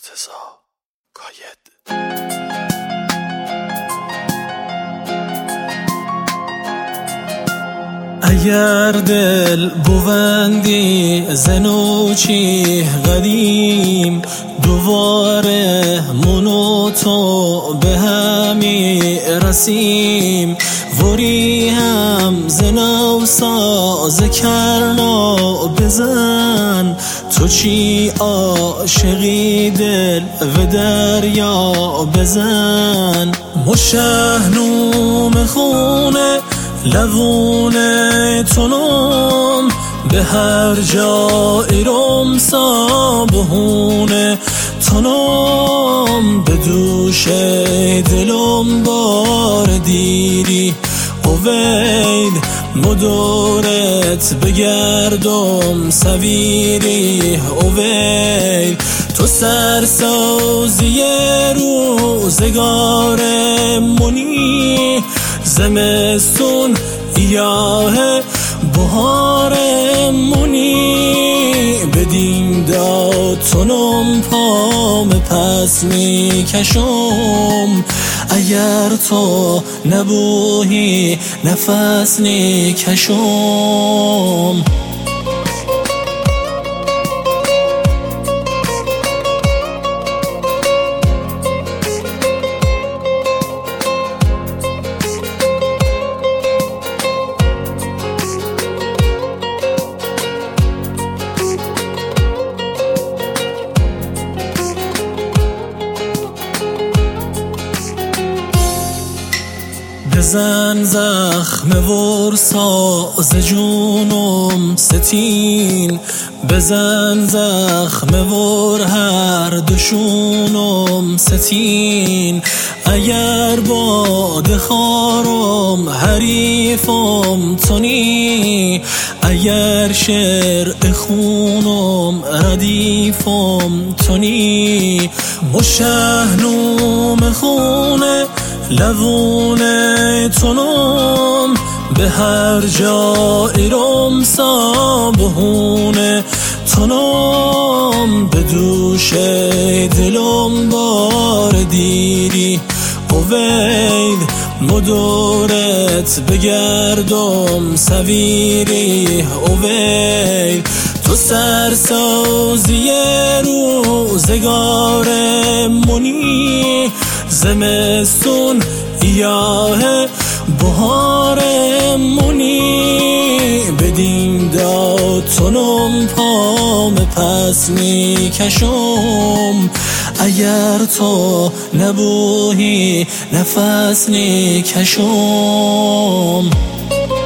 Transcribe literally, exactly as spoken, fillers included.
مرتضی کاید. اگر دل بوندی زنوچی قدیم، دوباره منو تو به همی رسیم. وری هم زنو ساز کرنا بزن، تو چی عاشقی دل و دریا بزن. مشهنوم خونه لبونه تونم، به هر جایی رم سابهونه تونم. به دوش دلم بار دیری اوید، مدورت بگردم سویری اوید. تو سرسازی روزگار منی، زمستون ایاه بهار منی. بدین داتونم پام پس می کشم، اگر تو نبوهی نفس نی کشم. بزن زخم ور ساز جونم ستین، بزن زخم ور هر دشونم ستین. اگر باد خارم حریفم تونی، اگر شرع خونم ردیفم تونی. مشهنوم خونه لبونه تونم، به هر جایی رم سابهونه تونم. به دوش دلم بار دیری اوید، مدورت بگردم سویری اوید. تو سرسازی روزگار منی، زمستون ایاه بهار منی. بدین داتونم پام پس می کشم، اگر تو نبوهی نفس نی کشم.